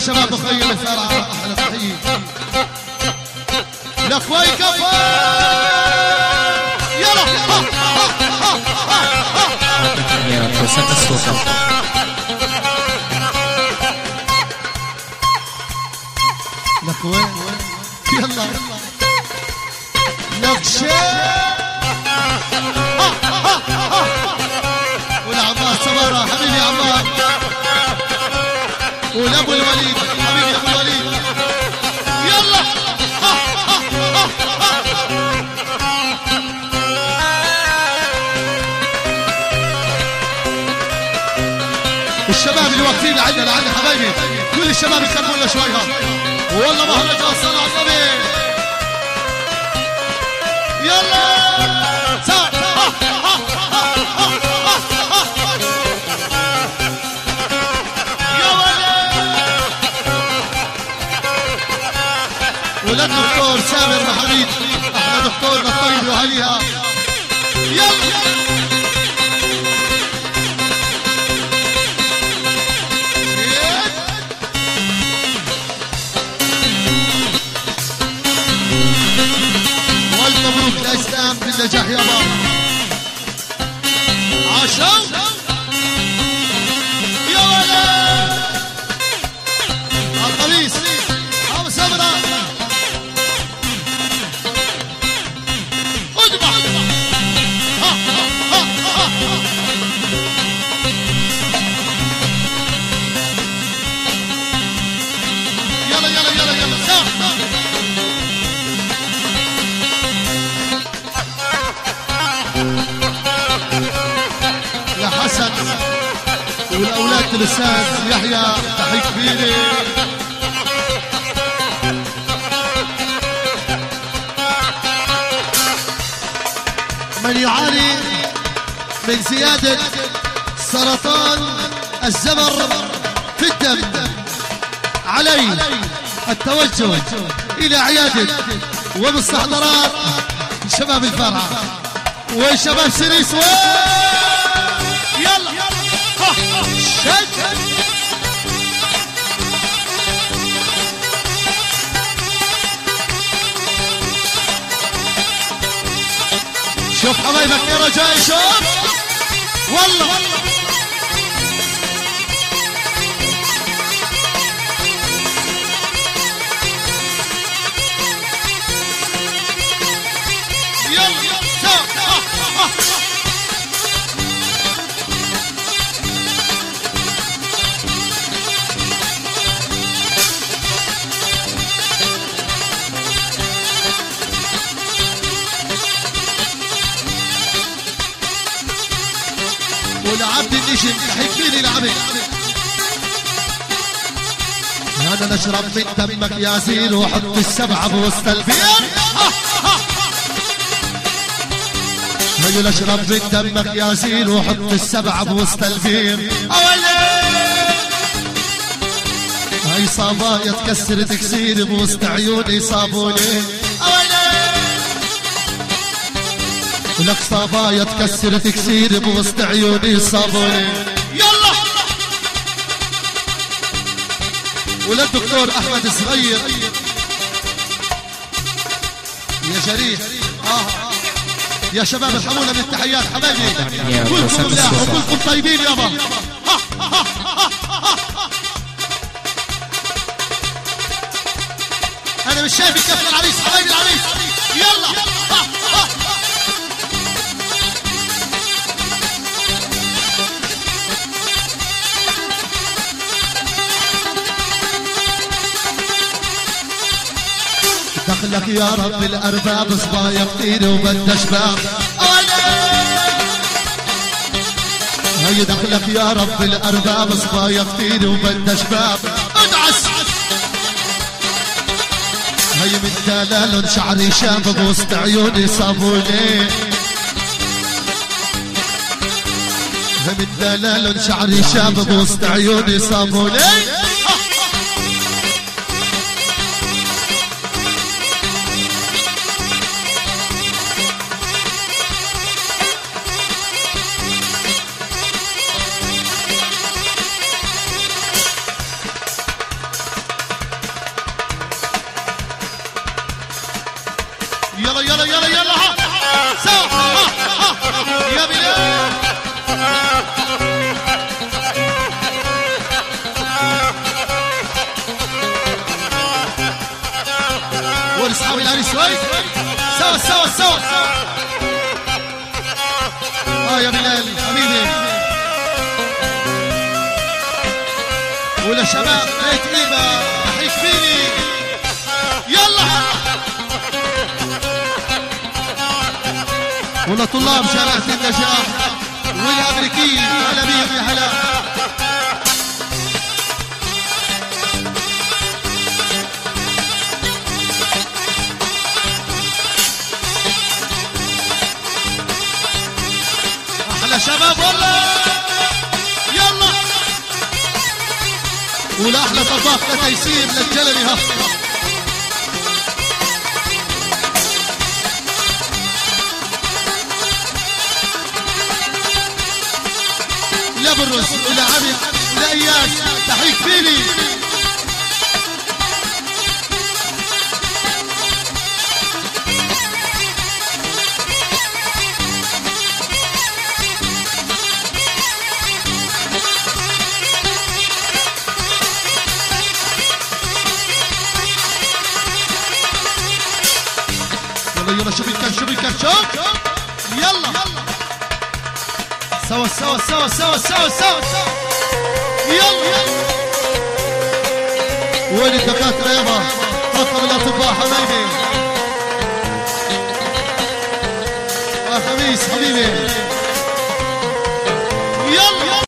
شباب مخيم الفرع، احلى تحيه لاخوي كفو. يلا وسط السوق لاخوي يلا نقشه والعمار سمره حبيبي عمار ولابو الوليد حبيبي ابو الوليد يلا الشباب اللي واقفين عندنا حبايبي كل الشباب يسموا لنا شوي والله مهرجان صلاة على النبي يلا ولد دكتور سامر محميد احنا دكتورنا الطيب وهليها يلا والف مبروك الاسلام بالنجاح يا بابا عاشوا يا ولد القميص ابو سمره يا حسن والاولاد الاستاذ يحيى تحيه كبيره من يعاني من زياده سرطان الزمر في الدم عليه التوجه الى عياده ومستحضرات شباب الفرع وشباب سيريس يلا شد شوف حبايبك يا رجاء شوف والله ولعبد النشم تحبيني العبد انا نشرب من دمك ياسين وحط السبعه بوسط البير هيو نشرب من دمك ياسين وحط السبعه بوسط البير هاي صبايا تكسر تكسير بوسط عيوني صابوني ولك صبايا تكسر تكسير بوسط عيوني صابوني يلا ولد دكتور احمد صغير يا شريف يا شباب ارحمونا من التحيات حبايبي كلكم ملاح وكلكم طيبين يابا انا مش شايف الكف العريس حبايبي العريس يلا دخلك يا رب الارباب صبايا كتير وبدها شباب هي دخلك يا رب الارباب صبايا كتير وبدها شباب ادعس هي من دلال شعري شاب بوسط عيوني صابوني هي من دلال شعري شاب بوسط عيوني صابوني شوي سوا سوا سوا يا بلال حبيبي ولا شباب بيت قيمة تحيك فيني يلا ولا طلاب شارع النجاح والامريكيين هلا بيهم يا هلا احلى شباب والله يلا ولا احلى طباخ لتيسير للجلبي ها لا بالرز ولا عبي ولا اياس تحيك فيني يلا شو بيكن يلا سوا سوا سوا سوا سوا سوا يلا وين الدكاترة يابا طاقم الأطباء حبايبي خميس حبيبي يلا